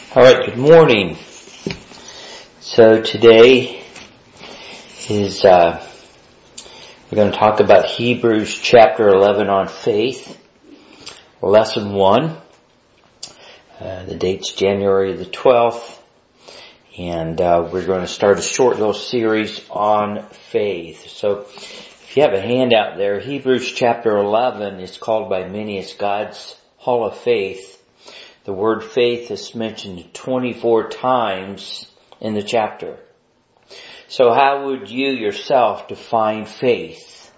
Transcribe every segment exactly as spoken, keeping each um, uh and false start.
All right, good morning. So today is, uh, we're going to talk about Hebrews chapter eleven on faith, lesson one. Uh, the date's January the twelfth, and uh, we're going to start a short little series on faith. So if you have a handout there, Hebrews chapter eleven is called by many as God's Hall of Faith. The word faith is mentioned twenty-four times in the chapter. So how would you yourself define faith?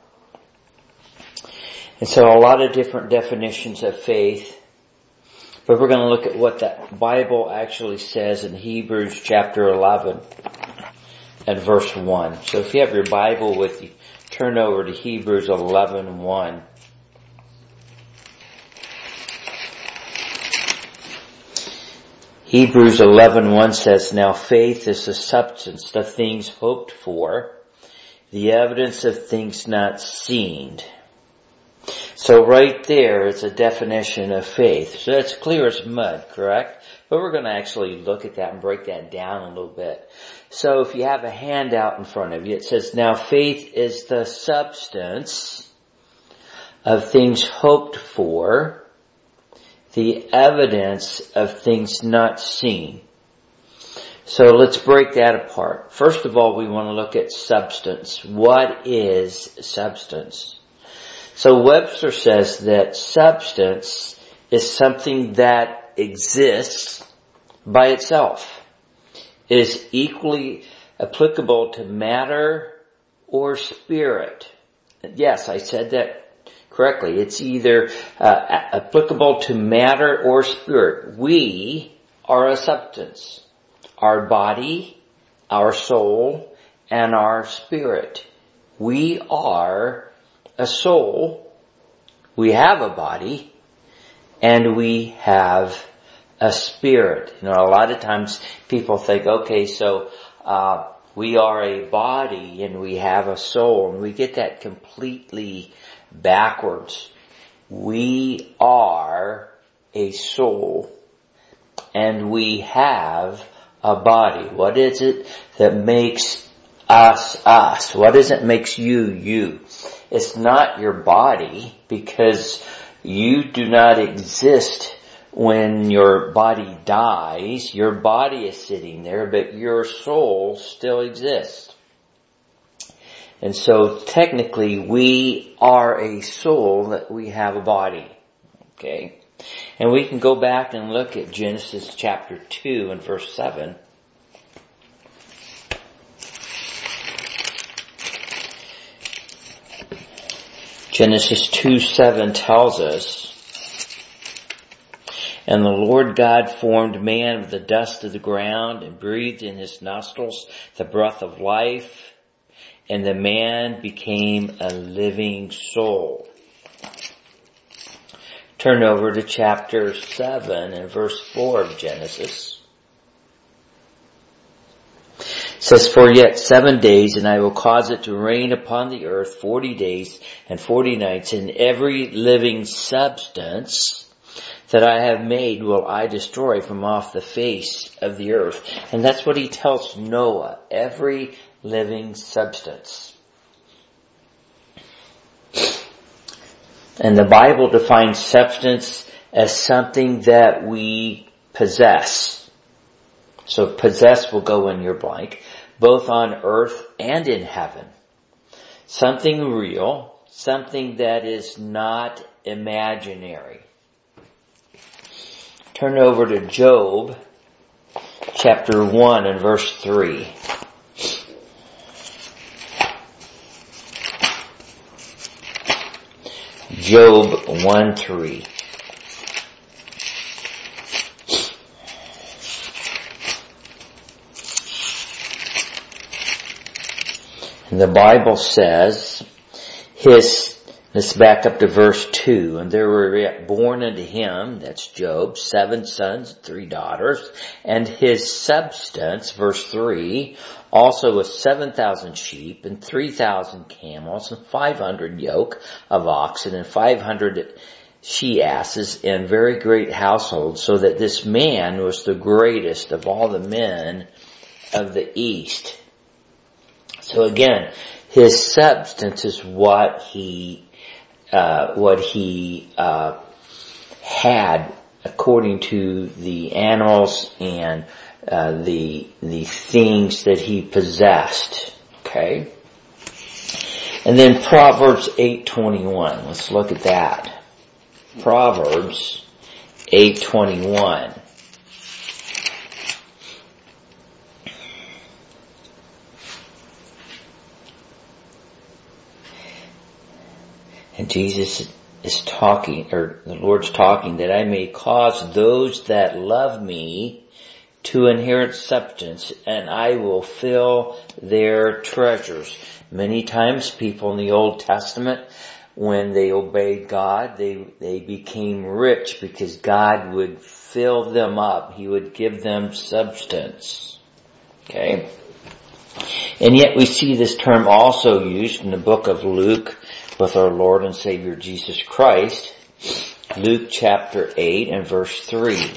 And so a lot of different definitions of faith, but we're going to look at what the Bible actually says in Hebrews chapter eleven and verse one. So if you have your Bible with you, turn over to Hebrews eleven one. Hebrews eleven one says, "Now faith is the substance of things hoped for, the evidence of things not seen." So right there is a definition of faith. So that's clear as mud, correct? But we're going to actually look at that and break that down a little bit. So if you have a handout in front of you, it says, "Now faith is the substance of things hoped for, the evidence of things not seen." So let's break that apart. First of all, we want to look at substance. What is substance? So Webster says that substance is something that exists by itself. It is equally applicable to matter or spirit. Yes, I said that correctly. It's either uh, applicable to matter or spirit. We are a substance. Our body, our soul, and our spirit. We are a soul. We have a body, and we have a spirit. You know, a lot of times people think, okay, so uh we are a body and we have a soul, and we get that completely backwards. We are a soul and we have a body. What is it that makes us us? What is it makes you you? It's not your body, because you do not exist when your body dies. Your body is sitting there, but your soul still exists. And so technically we are a soul, that we have a body. Okay? And we can go back and look at Genesis chapter two and verse seven. Genesis two seven tells us, "And the Lord God formed man of the dust of the ground and breathed in his nostrils the breath of life, and the man became a living soul." Turn over to chapter seven and verse four of Genesis. It says, "For yet seven days, and I will cause it to rain upon the earth forty days and forty nights, and every living substance that I have made will I destroy from off the face of the earth." And that's what he tells Noah, every living substance. And the Bible defines substance as something that we possess. So possess will go in your blank, both on earth and in heaven. Something real, something that is not imaginary. Turn over to Job chapter one and verse three. Job one three. And the Bible says, his, let's back up to verse two. "And there were born unto him," that's Job, "seven sons, three daughters, and his substance," verse three, "also was seven thousand sheep, and three thousand camels, and five hundred yoke of oxen, and five hundred she-asses and very great households, so that this man was the greatest of all the men of the East. So again, his substance is what he, uh, what he, uh, had according to the animals and, uh, the, the things that he possessed. Okay? And then Proverbs eight twenty-one. Let's look at that. Proverbs eight twenty-one. And Jesus is talking, or the Lord's talking, that I may cause those that love me to inherit substance, and I will fill their treasures. Many times people in the Old Testament, when they obeyed God, they, they became rich because God would fill them up. He would give them substance. Okay? And yet we see this term also used in the book of Luke with our Lord and Savior Jesus Christ. Luke chapter eight and verse three.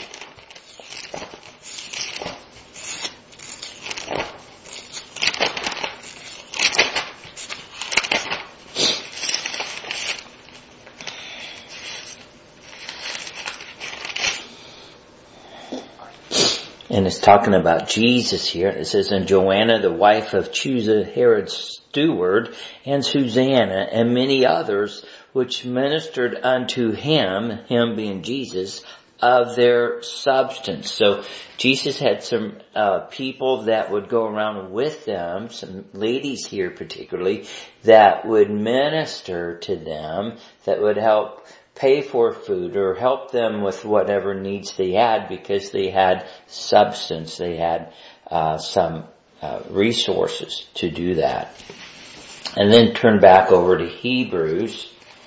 And it's talking about Jesus here. It says, and Joanna, the wife of Chusa, Herod's steward, and Susanna, and many others, which ministered unto him, him being Jesus, of their substance. So Jesus had some uh, people that would go around with them, some ladies here particularly, that would minister to them, that would help pay for food or help them with whatever needs they had, because they had substance, they had uh, some uh, resources to do that. And then turn back over to Hebrews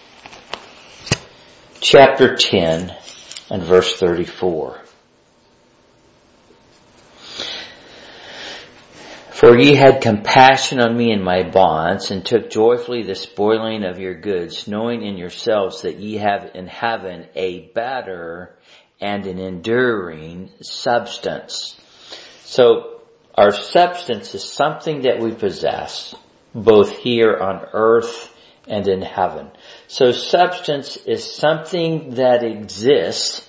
chapter ten and verse thirty-four. For ye had compassion on me in my bonds, and took joyfully the spoiling of your goods, knowing in yourselves that ye have in heaven a better and an enduring substance. So, our substance is something that we possess, both here on earth and in heaven. So substance is something that exists.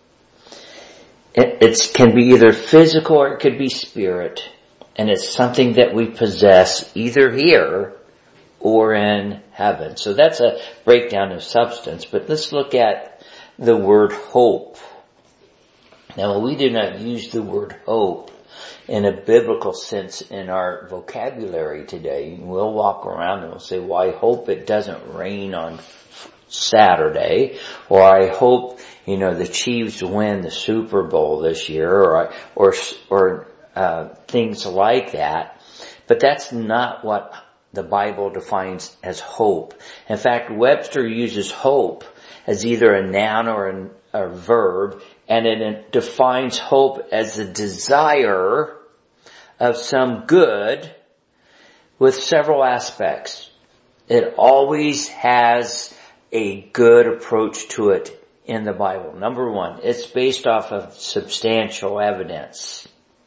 It, it can be either physical or it could be spirit. And it's something that we possess either here or in heaven. So that's a breakdown of substance. But let's look at the word hope. Now, we do not use the word hope in a biblical sense in our vocabulary today. We'll walk around and we'll say, well, I hope it doesn't rain on Saturday, or I hope, you know, the Chiefs win the Super Bowl this year, or, or, or, uh, things like that. But that's not what the Bible defines as hope. In fact, Webster uses hope as either a noun or an, a verb, and it defines hope as the desire of some good with several aspects. It always has a good approach to it in the Bible. Number one, it's based off of substantial evidence.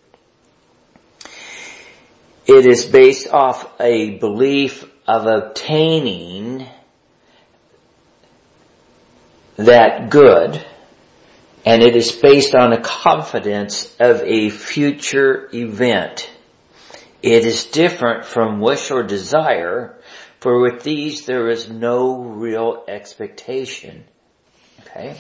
It is based off a belief of obtaining that good, and it is based on a confidence of a future event. It is different from wish or desire, for with these there is no real expectation. Okay?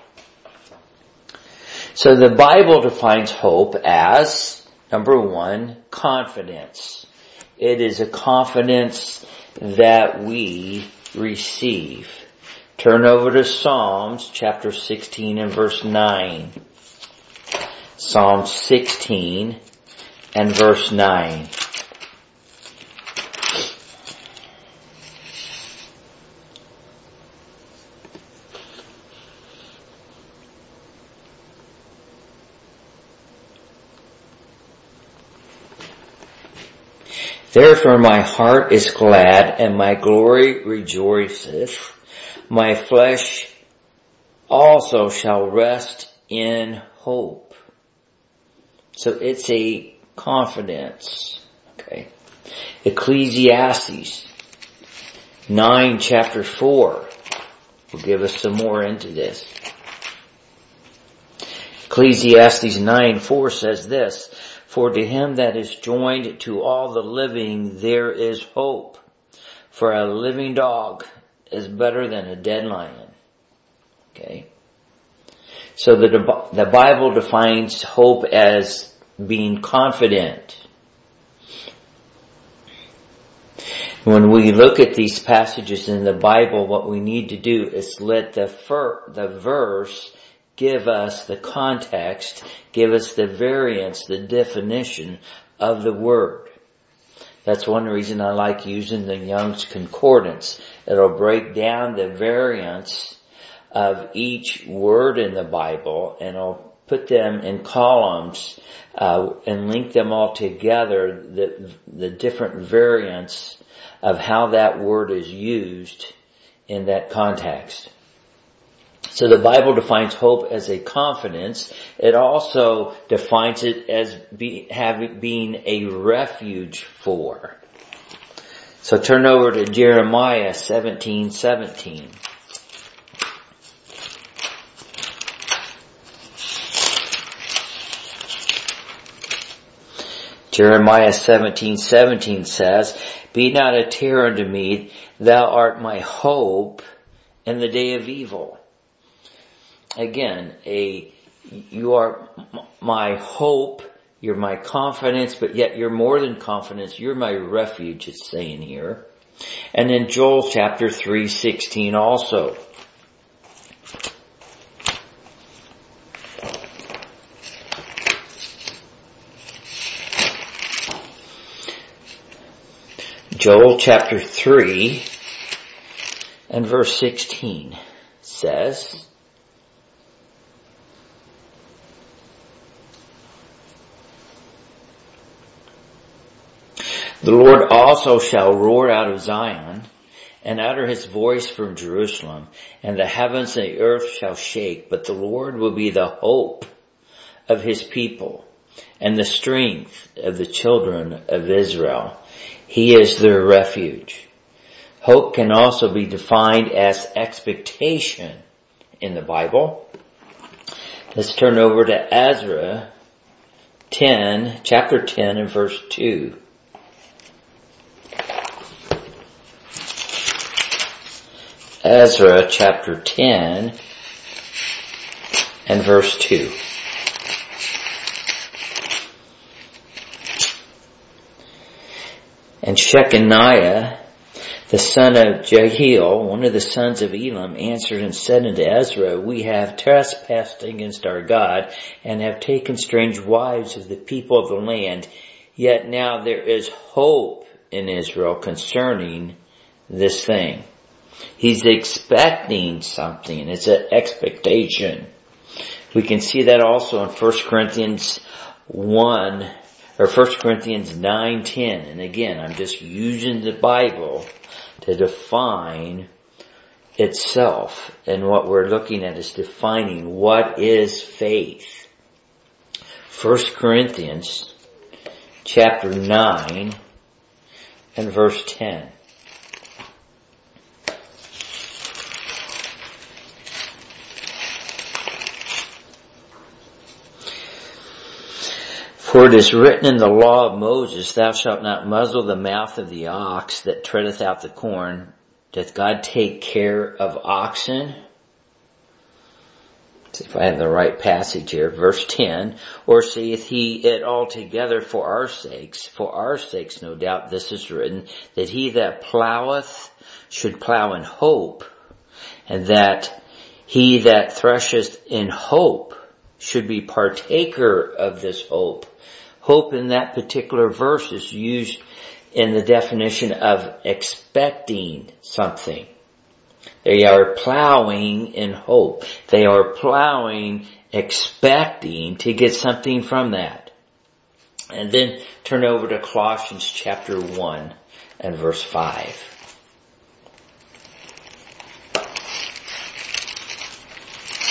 So the Bible defines hope as, number one, confidence. It is a confidence that we receive. Turn over to Psalms chapter sixteen and verse nine. Psalm sixteen and verse nine. Therefore my heart is glad, and my glory rejoiceth. My flesh also shall rest in hope. So it's a confidence. Okay. Ecclesiastes nine chapter four will give us some more into this. Ecclesiastes nine four says this, for to him that is joined to all the living there is hope. For a living dog is better than a dead lion. Okay. So the, the Bible defines hope as being confident. When we look at these passages in the Bible, what we need to do is let the fir- the verse give us the context, give us the variance, the definition of the word. That's one reason I like using the Young's Concordance. It'll break down the variance of each word in the Bible, and it'll put them in columns uh, and link them all together, the, the different variants of how that word is used in that context. So the Bible defines hope as a confidence. It also defines it as be, having, being a refuge for. So turn over to Jeremiah seventeen seventeen. Jeremiah seventeen seventeen says, be not a terror unto me, thou art my hope in the day of evil. Again, a, you are my hope, you're my confidence, but yet you're more than confidence, you're my refuge, it's saying here. And in Joel chapter three sixteen also. Joel chapter three and verse sixteen says, the Lord also shall roar out of Zion, and utter his voice from Jerusalem, and the heavens and the earth shall shake, but the Lord will be the hope of his people, and the strength of the children of Israel. He is their refuge. Hope can also be defined as expectation in the Bible. Let's turn over to Ezra ten, chapter ten and verse two. Ezra chapter ten and verse two. And Shechaniah, the son of Jehiel, one of the sons of Elam, answered and said unto Ezra, we have trespassed against our God, and have taken strange wives of the people of the land. Yet now there is hope in Israel concerning this thing. He's expecting something. It's an expectation. We can see that also in First Corinthians one, or First Corinthians nine ten. And again, I'm just using the Bible to define itself. And what we're looking at is defining what is faith. First Corinthians chapter nine and verse ten. For it is written in the law of Moses, thou shalt not muzzle the mouth of the ox that treadeth out the corn. Doth God take care of oxen? See if I have the right passage here. Verse ten. Or saith he it altogether for our sakes? For our sakes, no doubt, this is written, that he that ploweth should plow in hope, and that he that thresheth in hope should be partaker of this hope. Hope in that particular verse is used in the definition of expecting something. They are plowing in hope. They are plowing, expecting to get something from that. And then turn over to Colossians chapter one and verse five.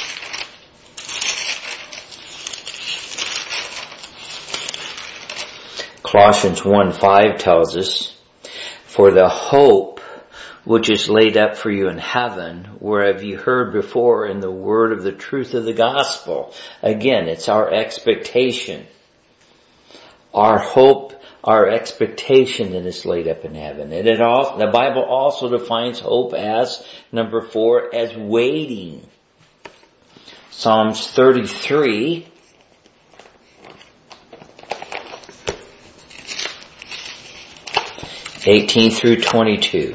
Colossians one five tells us, for the hope which is laid up for you in heaven, whereof you heard before in the word of the truth of the gospel. Again, it's our expectation. Our hope, our expectation that is laid up in heaven. And it all, the Bible also defines hope as, number four, as waiting. Psalms thirty-three, eighteen through twenty-two.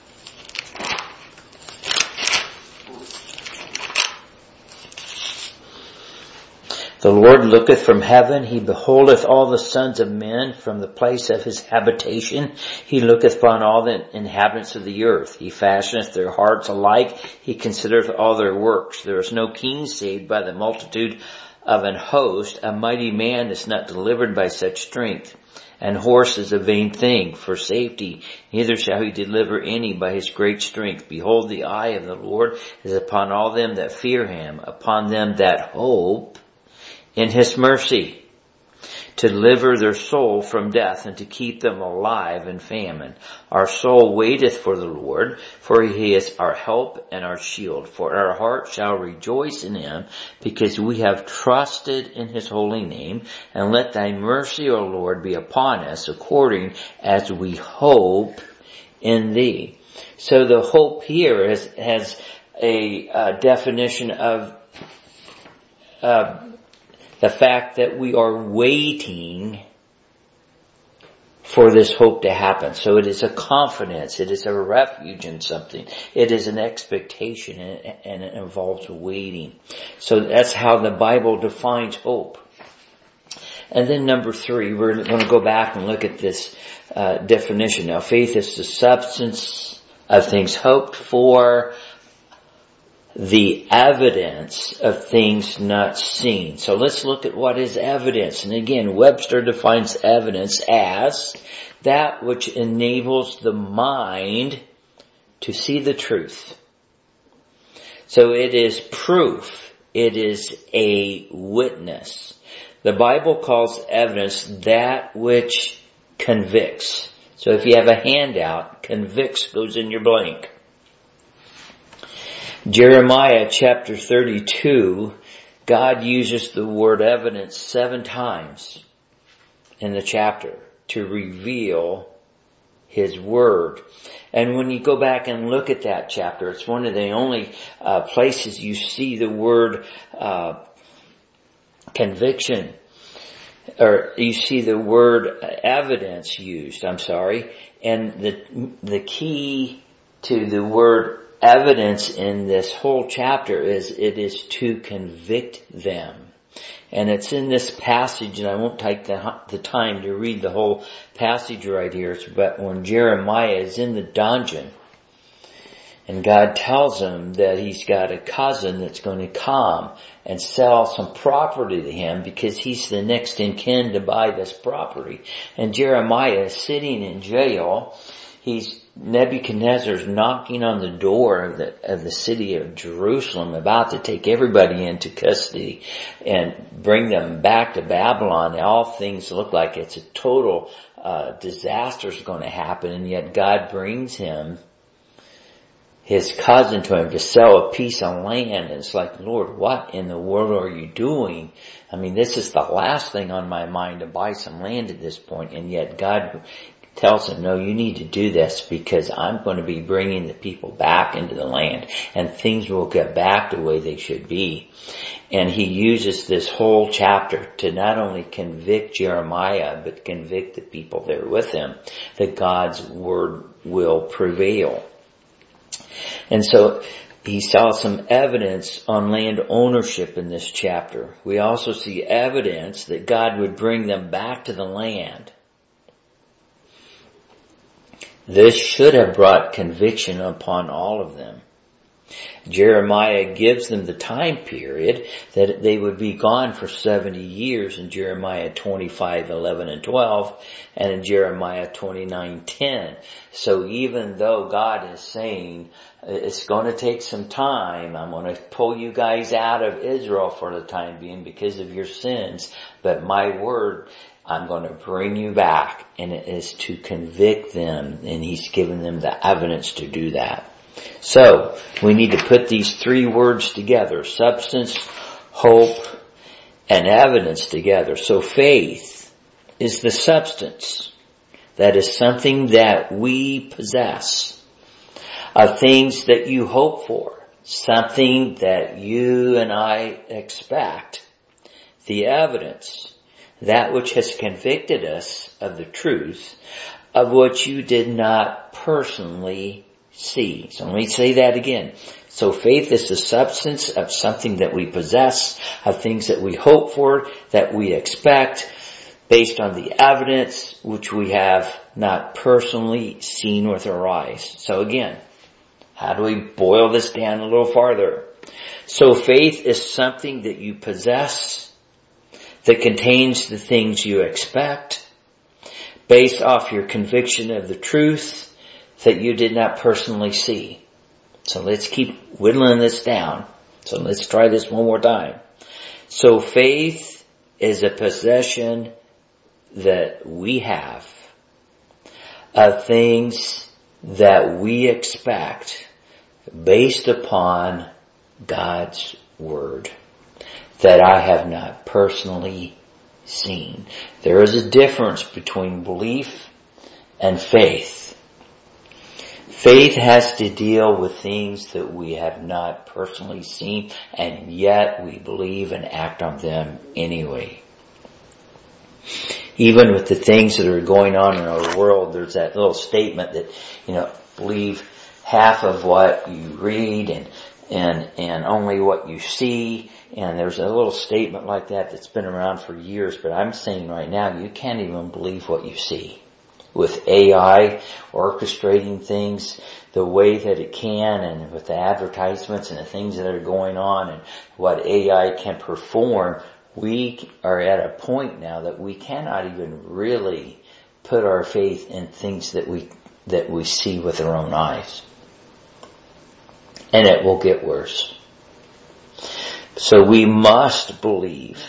The Lord looketh from heaven, he beholdeth all the sons of men from the place of his habitation. He looketh upon all the inhabitants of the earth. He fashioneth their hearts alike. He considereth all their works. There is no king saved by the multitude of an host. A mighty man is not delivered by such strength. And horse is a vain thing for safety. Neither shall he deliver any by his great strength. Behold, the eye of the Lord is upon all them that fear him, upon them that hope in his mercy, to deliver their soul from death and to keep them alive in famine. Our soul waiteth for the Lord, for he is our help and our shield. For our heart shall rejoice in him, because we have trusted in his holy name. And let thy mercy, O Lord, be upon us, according as we hope in thee. So the hope here has, has a, a definition of uh, the fact that we are waiting for this hope to happen. So it is a confidence. It is a refuge in something. It is an expectation, and it involves waiting. So that's how the Bible defines hope. And then number three, we're going to go back and look at this uh, definition. Now, faith is the substance of things hoped for, the evidence of things not seen. So let's look at what is evidence. And again, Webster defines evidence as that which enables the mind to see the truth. So it is proof. It is a witness. The Bible calls evidence that which convicts. So if you have a handout, convicts goes in your blank. Jeremiah chapter thirty-two, God uses the word evidence seven times in the chapter to reveal his word. And when you go back and look at that chapter, it's one of the only uh, places you see the word uh, conviction, or you see the word evidence used, I'm sorry. And the the key to the word evidence in this whole chapter is it is to convict them. And it's in this passage, and I won't take the, the time to read the whole passage right here, but when Jeremiah is in the dungeon, and God tells him that he's got a cousin that's going to come and sell some property to him because he's the next in kin to buy this property. And Jeremiah is sitting in jail. He's Nebuchadnezzar's knocking on the door of the, of the city of Jerusalem, about to take everybody into custody and bring them back to Babylon. And all things look like it's a total uh, disaster is going to happen, and yet God brings him, his cousin, to him to sell a piece of land. And it's like, Lord, what in the world are you doing? I mean, this is the last thing on my mind, to buy some land at this point, and yet God tells him, no, you need to do this because I'm going to be bringing the people back into the land, and things will get back the way they should be. And he uses this whole chapter to not only convict Jeremiah, but convict the people there with him that God's word will prevail. And so he saw some evidence on land ownership in this chapter. We also see evidence that God would bring them back to the land. This should have brought conviction upon all of them. Jeremiah gives them the time period that they would be gone for seventy years in Jeremiah twenty-five, eleven and twelve, and in Jeremiah twenty-nine, ten. So even though God is saying, it's going to take some time, I'm going to pull you guys out of Israel for the time being because of your sins, but my word, I'm going to bring you back, and it is to convict them, and he's given them the evidence to do that. So, we need to put these three words together, substance, hope, and evidence together. So faith is the substance. That is something that we possess, of things that you hope for, something that you and I expect. The evidence, that which has convicted us of the truth of what you did not personally see. So let me say that again. So faith is the substance of something that we possess, of things that we hope for, that we expect, based on the evidence which we have not personally seen with our eyes. So again, how do we boil this down a little farther? So faith is something that you possess, that contains the things you expect, based off your conviction of the truth that you did not personally see. So let's keep whittling this down. So let's try this one more time. So faith is a possession that we have of things that we expect based upon God's Word that I have not personally seen. There is a difference between belief and faith. Faith has to deal with things that we have not personally seen, and yet we believe and act on them anyway. Even with the things that are going on in our world, there's that little statement that, you know, believe half of what you read and and and only what you see. And there's a little statement like that that's been around for years, but I'm saying right now, you can't even believe what you see. With A I orchestrating things the way that it can, and with the advertisements and the things that are going on and what A I can perform, we are at a point now that we cannot even really put our faith in things that we that we see with our own eyes. And it will get worse. So we must believe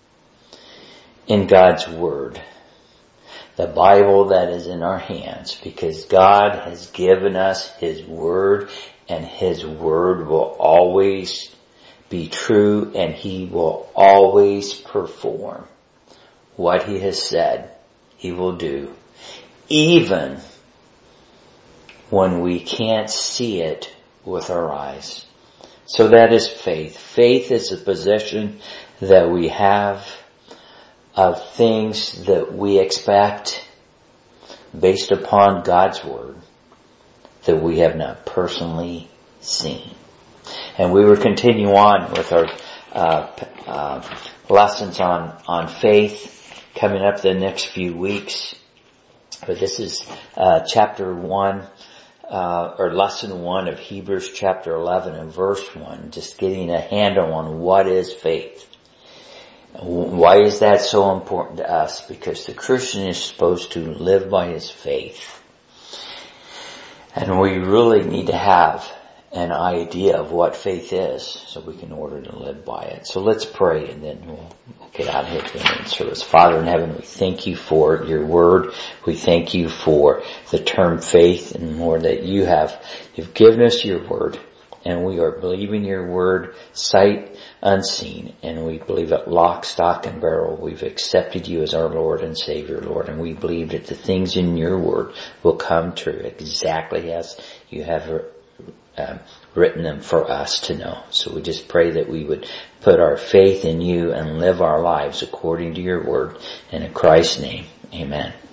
in God's Word, the Bible that is in our hands, because God has given us His Word, and His Word will always be true, and He will always perform what He has said He will do, even when we can't see it with our eyes. So that is faith. Faith is a possession that we have of things that we expect based upon God's Word that we have not personally seen. And we will continue on with our uh, uh, lessons on, on faith coming up the next few weeks. But this is uh, chapter one. Uh, or lesson one of Hebrews chapter eleven and verse one, just getting a handle on what is faith. Why is that so important to us? Because the Christian is supposed to live by his faith. And we really need to have an idea of what faith is so we can order to live by it. So let's pray, and then we'll get out of here to the main service. Father in heaven, we thank you for your Word. We thank you for the term faith, and Lord, that you have, you've given us your Word, and we are believing your Word sight unseen, and we believe it lock, stock, and barrel. We've accepted you as our Lord and Savior, Lord, and we believe that the things in your Word will come true exactly as you have Um, written them for us to know. So we just pray that we would put our faith in you and live our lives according to your Word. And in Christ's name, amen.